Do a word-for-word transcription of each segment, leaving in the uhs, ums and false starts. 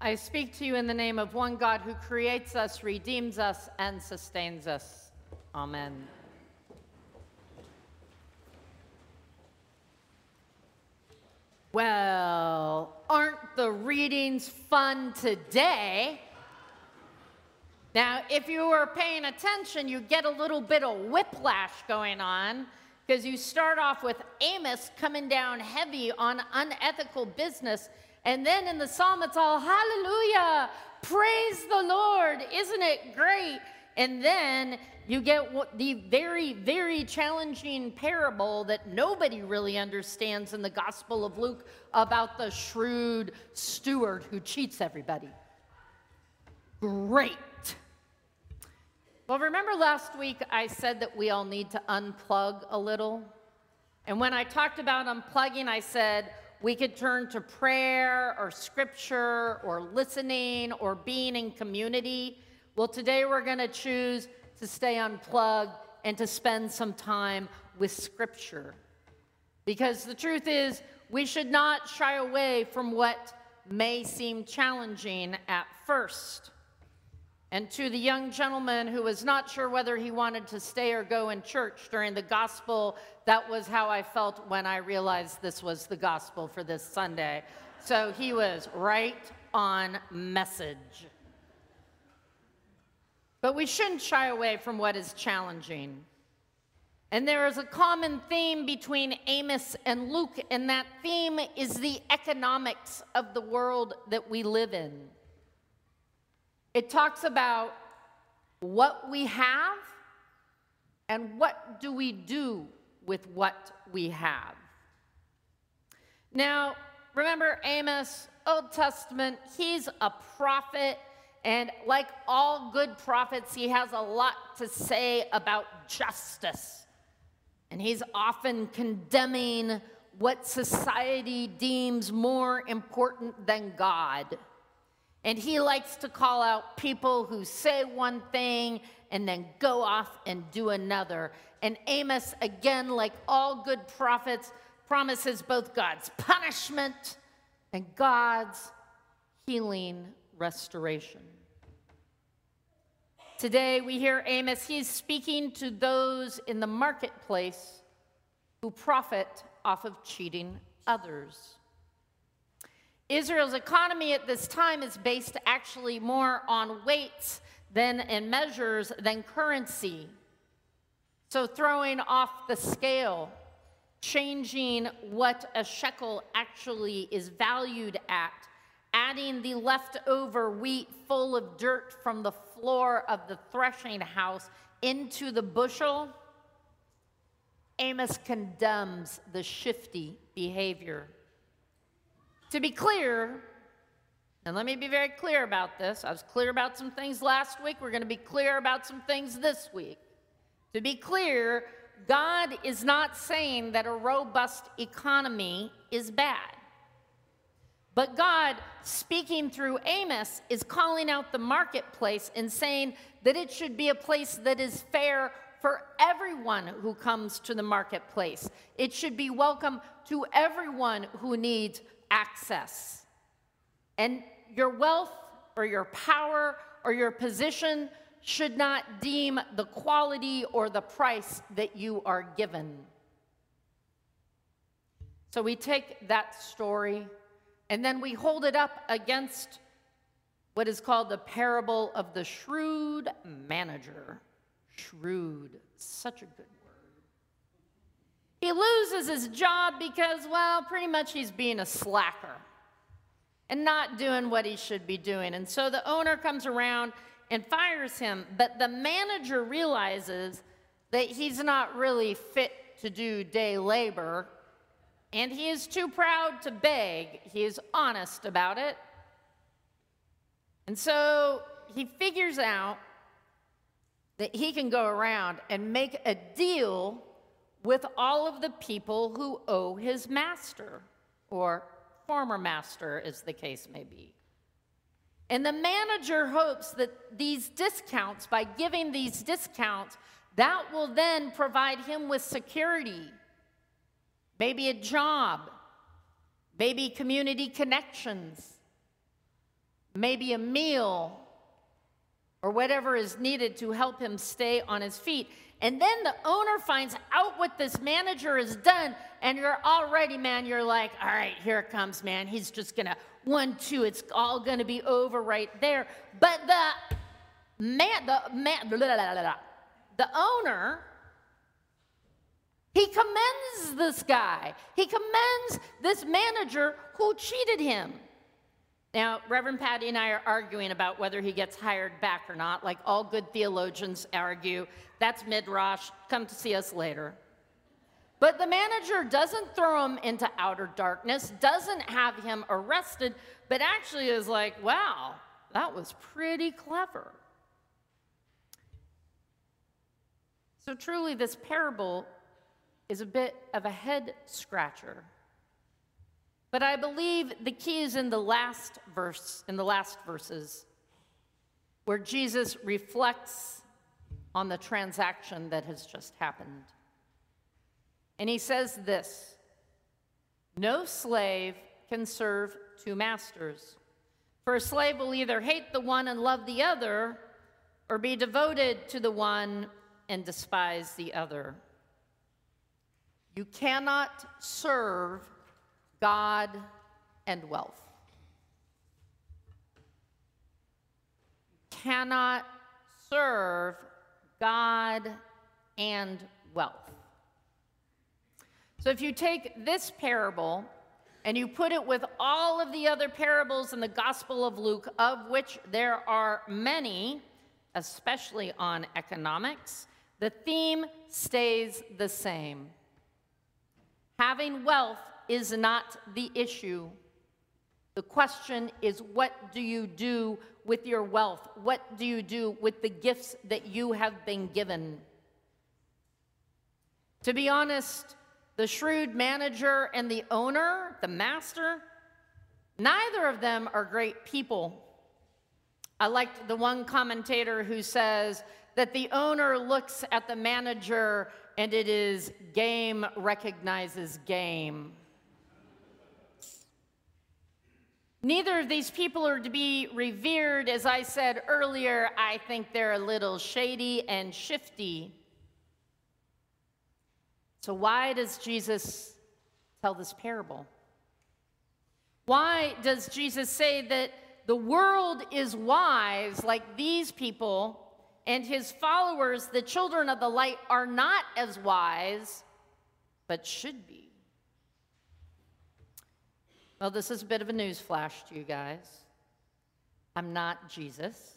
I speak to you in the name of one God who creates us, redeems us, and sustains us. Amen. Well, aren't the readings fun today? Now, if you were paying attention, you get a little bit of whiplash going on because you start off with Amos coming down heavy on unethical business, and then in the psalm it's all hallelujah, praise the Lord, isn't it great? And then you get the very, very challenging parable that nobody really understands in the Gospel of Luke about the shrewd steward who cheats everybody. Great. Well, remember last week I said that we all need to unplug a little? And when I talked about unplugging, I said we could turn to prayer or scripture or listening or being in community. Well, today we're going to choose to stay unplugged and to spend some time with scripture. Because the truth is, we should not shy away from what may seem challenging at first. And to the young gentleman who was not sure whether he wanted to stay or go in church during the gospel, that was how I felt when I realized this was the gospel for this Sunday. So he was right on message. But we shouldn't shy away from what is challenging. And there is a common theme between Amos and Luke, and that theme is the economics of the world that we live in. It talks about what we have and what do we do with what we have. Now, remember Amos, Old Testament, he's a prophet, and like all good prophets, he has a lot to say about justice. And he's often condemning what society deems more important than God. And he likes to call out people who say one thing and then go off and do another. And Amos, again, like all good prophets, promises both God's punishment and God's healing restoration. Today we hear Amos, he's speaking to those in the marketplace who profit off of cheating others. Israel's economy at this time is based actually more on weights than and measures than currency. So throwing off the scale, changing what a shekel actually is valued at, adding the leftover wheat full of dirt from the floor of the threshing house into the bushel, Amos condemns the shifty behavior. To be clear, and let me be very clear about this. I was clear about some things last week. We're going to be clear about some things this week. To be clear, God is not saying that a robust economy is bad. But God, speaking through Amos, is calling out the marketplace and saying that it should be a place that is fair for everyone who comes to the marketplace. It should be welcome to everyone who needs access. And your wealth or your power or your position should not deem the quality or the price that you are given. So we take that story and then we hold it up against what is called the parable of the shrewd manager. Shrewd, such a good word. He loses his job because, well, pretty much he's being a slacker and not doing what he should be doing. And so the owner comes around and fires him, but the manager realizes that he's not really fit to do day labor, and he is too proud to beg. He is honest about it. And so he figures out that he can go around and make a deal with all of the people who owe his master, or former master, as the case may be. And the manager hopes that these discounts, by giving these discounts, that will then provide him with security, maybe a job, maybe community connections. maybe a meal, or whatever is needed to help him stay on his feet. And then the owner finds out what this manager has done, and you're already, man, you're like, all right, here it comes, man. He's just going to, one, two, it's all going to be over right there. But the man, the man, blah, blah, blah, blah, the owner, he commends this guy. He commends this manager who cheated him. Now, Reverend Patty and I are arguing about whether he gets hired back or not, like all good theologians argue. That's midrash. Come to see us later. But the manager doesn't throw him into outer darkness, doesn't have him arrested, but actually is like, wow, that was pretty clever. So truly, this parable is a bit of a head scratcher. But I believe the key is in the last verse, in the last verses, where Jesus reflects on the transaction that has just happened. And he says this: no slave can serve two masters, for a slave will either hate the one and love the other, or be devoted to the one and despise the other. You cannot serve God and wealth. You cannot serve God and wealth. So if you take this parable and you put it with all of the other parables in the Gospel of Luke, of which there are many, especially on economics, the theme stays the same. Having wealth is not the issue. The question is, what do you do with your wealth? What do you do with the gifts that you have been given? To be honest, the shrewd manager and the owner, the master, neither of them are great people. I liked the one commentator who says that the owner looks at the manager and it is game recognizes game. Neither of these people are to be revered. As I said earlier, I think they're a little shady and shifty. So why does Jesus tell this parable? Why does Jesus say that the world is wise like these people, and his followers, the children of the light, are not as wise, but should be? Well, this is a bit of a news flash to you guys. I'm not Jesus.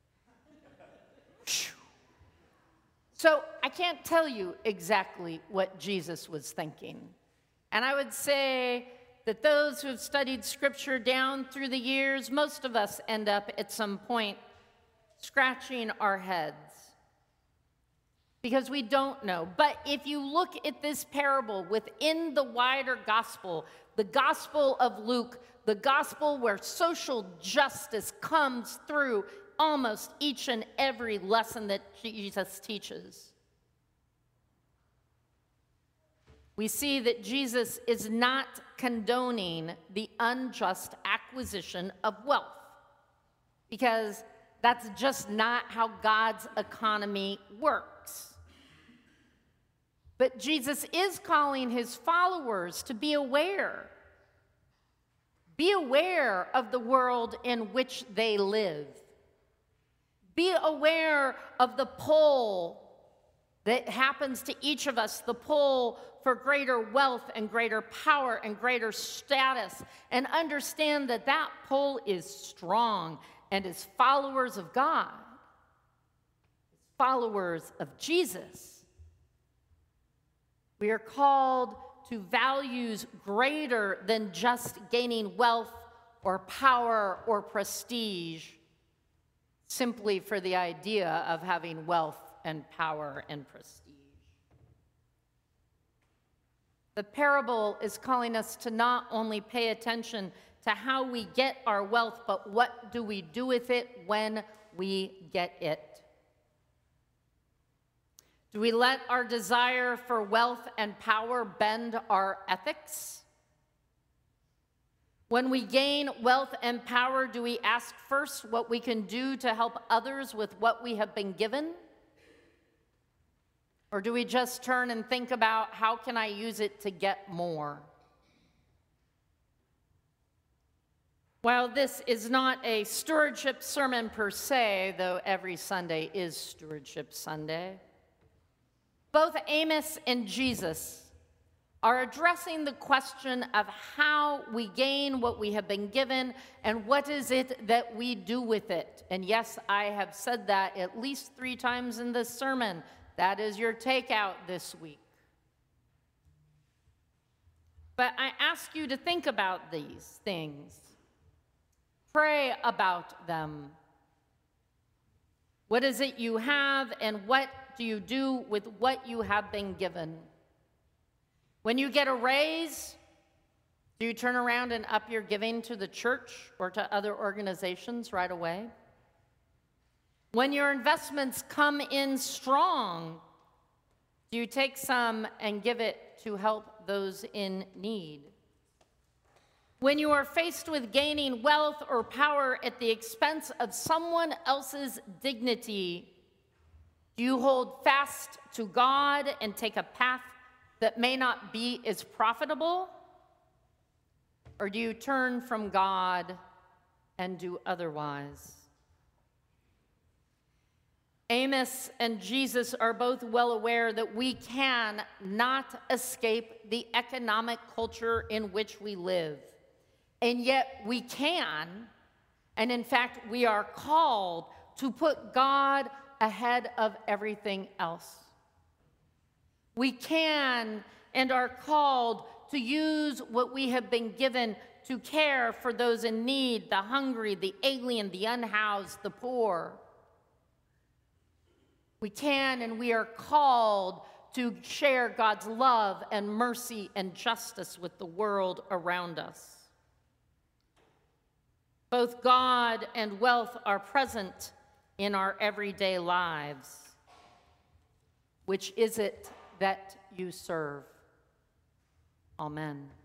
So I can't tell you exactly what Jesus was thinking. And I would say that those who have studied Scripture down through the years, most of us end up at some point scratching our heads because we don't know. But if you look at this parable within the wider gospel, the Gospel of Luke, the gospel where social justice comes through almost each and every lesson that Jesus teaches, we see that Jesus is not condoning the unjust acquisition of wealth, because that's just not how God's economy works. But Jesus is calling his followers to be aware. Be aware of the world in which they live. Be aware of the pull that happens to each of us, the pull for greater wealth and greater power and greater status, and understand that that pull is strong. And as followers of God, followers of Jesus, we are called to values greater than just gaining wealth or power or prestige simply for the idea of having wealth and power and prestige. The parable is calling us to not only pay attention to how we get our wealth, but what do we do with it when we get it? Do we let our desire for wealth and power bend our ethics? When we gain wealth and power, do we ask first what we can do to help others with what we have been given? Or do we just turn and think about how can I use it to get more? While this is not a stewardship sermon per se, though every Sunday is Stewardship Sunday, both Amos and Jesus are addressing the question of how we gain what we have been given and what is it that we do with it. And yes, I have said that at least three times in this sermon. That is your takeout this week. But I ask you to think about these things. Pray about them. What is it you have, and what do you do with what you have been given? When you get a raise, do you turn around and up your giving to the church or to other organizations right away? When your investments come in strong, do you take some and give it to help those in need? When you are faced with gaining wealth or power at the expense of someone else's dignity, do you hold fast to God and take a path that may not be as profitable? Or do you turn from God and do otherwise? Amos and Jesus are both well aware that we can not escape the economic culture in which we live. And yet we can, and in fact, we are called to put God ahead of everything else. We can and are called to use what we have been given to care for those in need, the hungry, the alien, the unhoused, the poor. We can and we are called to share God's love and mercy and justice with the world around us. Both God and wealth are present in our everyday lives. Which is it that you serve? Amen.